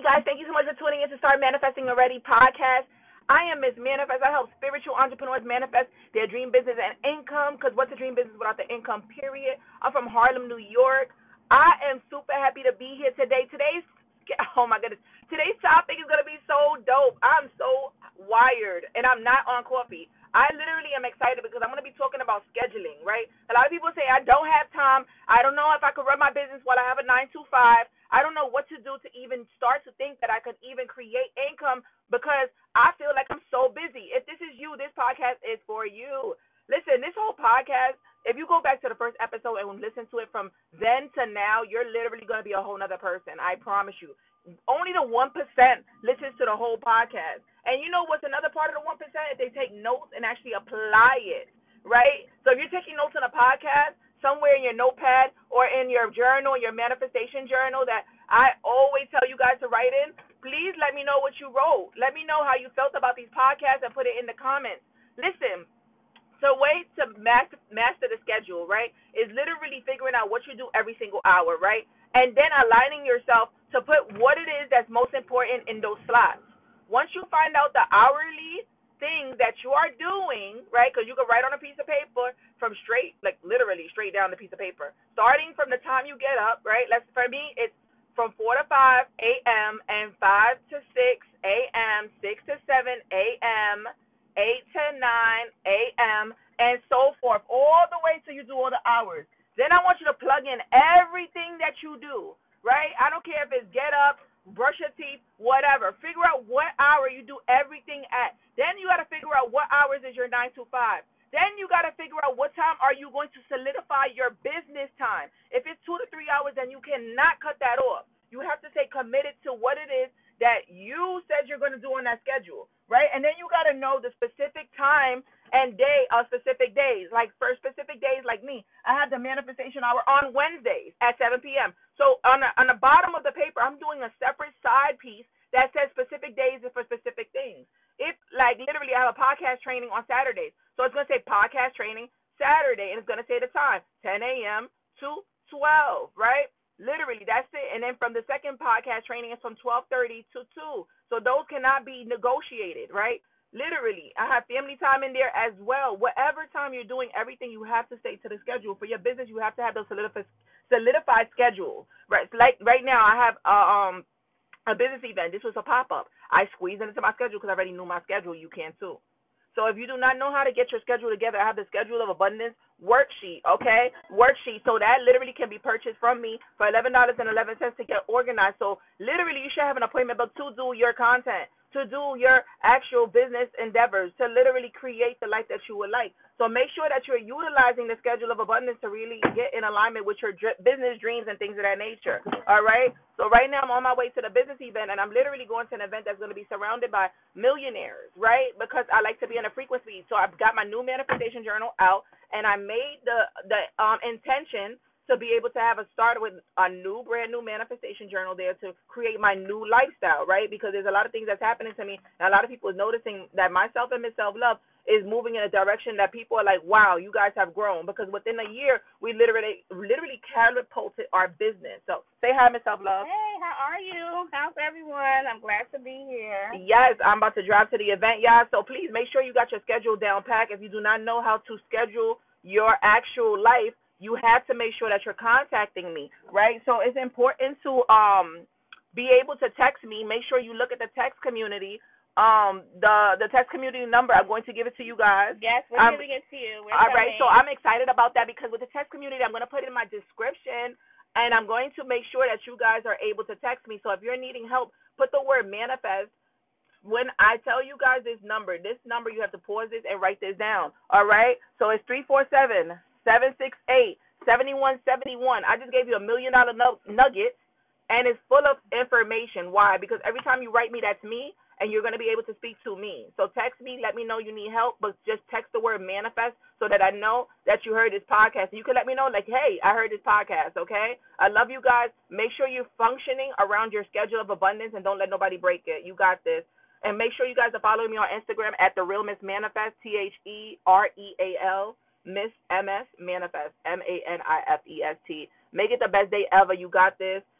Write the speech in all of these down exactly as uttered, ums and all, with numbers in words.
guys, thank you so much for tuning in to Start Manifesting Already podcast. I am Miss Manifest. I help spiritual entrepreneurs manifest their dream business and income, because what's a dream business without the income, period? I'm from Harlem, New York. I am super happy to be here today. Today's, oh my goodness, today's topic is going to be so dope. I'm so wired, and I'm not on coffee. I literally am excited because I'm going to be talking about scheduling, right? A lot of people say, I don't have time. I don't know if I could run my business while I have a nine to five. I don't know what to do to even start to think that I could even create income because I feel like I'm so busy. If this is you, this podcast is for you. Listen, this whole podcast, if you go back to the first episode and listen to it from then to now, you're literally going to be a whole nother person. I promise you. Only the one percent listens to the whole podcast. And you know what's another part of the one percent? If they take notes and actually apply it, right? So if you're taking notes on a podcast, somewhere in your notepad or in your journal, your manifestation journal that I always tell you guys to write in, please let me know what you wrote. Let me know how you felt about these podcasts and put it in the comments. Listen, the way to master, master the schedule, right, is literally figuring out what you do every single hour, right, and then aligning yourself to put what it is that's most important in those slots. Once you find out the hourly things that you are doing, right, because you can write on a piece of paper from straight, like literally straight down the piece of paper, starting from the time you get up, right? Let's, for me, it's from four to five a.m. and five to six a.m., six to seven a.m., eight to nine a.m., and so forth, all the way till you do all the hours. Then I want you to plug in everything that you do, right? I don't care if it's get up, brush your teeth, whatever. Figure out what hour you do everything at. Then you got to figure out what hours is your nine to five. Then you got to figure out what time are you going to solidify your business time. If it's two to three hours, then you cannot cut that off. You have to stay committed to what it is that you said you're going to do on that schedule, right? And then you got to know the specific time and day of specific days. Like for specific days like me, I have the manifestation hour on Wednesdays at seven p.m. So on the, on the bottom of the paper, I'm doing a separate side piece that says specific days and for specific things. If, like, literally, I have a podcast training on Saturdays. So it's going to say podcast training Saturday, and it's going to say the time, ten a.m. to twelve, right? Literally, that's it. And then from the second podcast training, it's from twelve thirty to two. So those cannot be negotiated, right? Literally, I have family time in there as well. Whatever time you're doing everything, you have to stay to the schedule. For your business, you have to have those solidified, solidified schedules, right? So like right now, I have a, um, a business event. This was a pop-up. I squeezed it into my schedule because I already knew my schedule. You can too. So if you do not know how to get your schedule together, I have the Schedule of Abundance worksheet, okay? Worksheet. So that literally can be purchased from me for eleven dollars and eleven cents to get organized. So literally you should have an appointment book to do your content, to do your actual business endeavors, to literally create the life that you would like. So make sure that you're utilizing the Schedule of Abundance to really get in alignment with your dr- business dreams and things of that nature, all right? So right now I'm on my way to the business event, and I'm literally going to an event that's going to be surrounded by millionaires, right, because I like to be in a frequency. So I've got my new manifestation journal out, and I made the, the um, intention to be able to have a start with a new, brand new manifestation journal there to create my new lifestyle, right? Because there's a lot of things that's happening to me, and a lot of people are noticing that my self and self-love is moving in a direction that people are like, wow, you guys have grown. Because within a year, we literally literally catapulted our business. So say hi, Miss Self-Love. Hey, how are you? How's everyone? I'm glad to be here. Yes, I'm about to drive to the event, y'all. So please make sure you got your schedule down pat. If you do not know how to schedule your actual life, you have to make sure that you're contacting me, right? So it's important to um be able to text me. Make sure you look at the text community. Um, the the text community number, I'm going to give it to you guys. Yes, we're um, giving it to you. We're all right, so I'm excited about that because with the text community, I'm going to put it in my description, and I'm going to make sure that you guys are able to text me. So if you're needing help, put the word manifest. When I tell you guys this number, this number, you have to pause this and write this down, all right? So it's three four seven, seven six eight, seven one seven one. I just gave you a million dollar nugget, and it's full of information. Why? Because every time you write me, that's me, and you're going to be able to speak to me. So text me, let me know you need help, but just text the word manifest so that I know that you heard this podcast. And you can let me know, like, hey, I heard this podcast, okay? I love you guys. Make sure you're functioning around your schedule of abundance and don't let nobody break it. You got this. And make sure you guys are following me on Instagram at The Real Miss Manifest, T H E R E A L, Miss M S Manifest, M A N I F E S T. Make it the best day ever. You got this.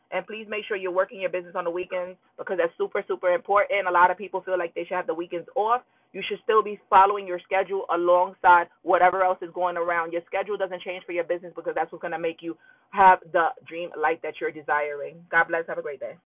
And please make sure you're working your business on the weekends because that's super, super important. A lot of people feel like they should have the weekends off. You should still be following your schedule alongside whatever else is going around. Your schedule doesn't change for your business because that's what's going to make you have the dream life that you're desiring. God bless. Have a great day.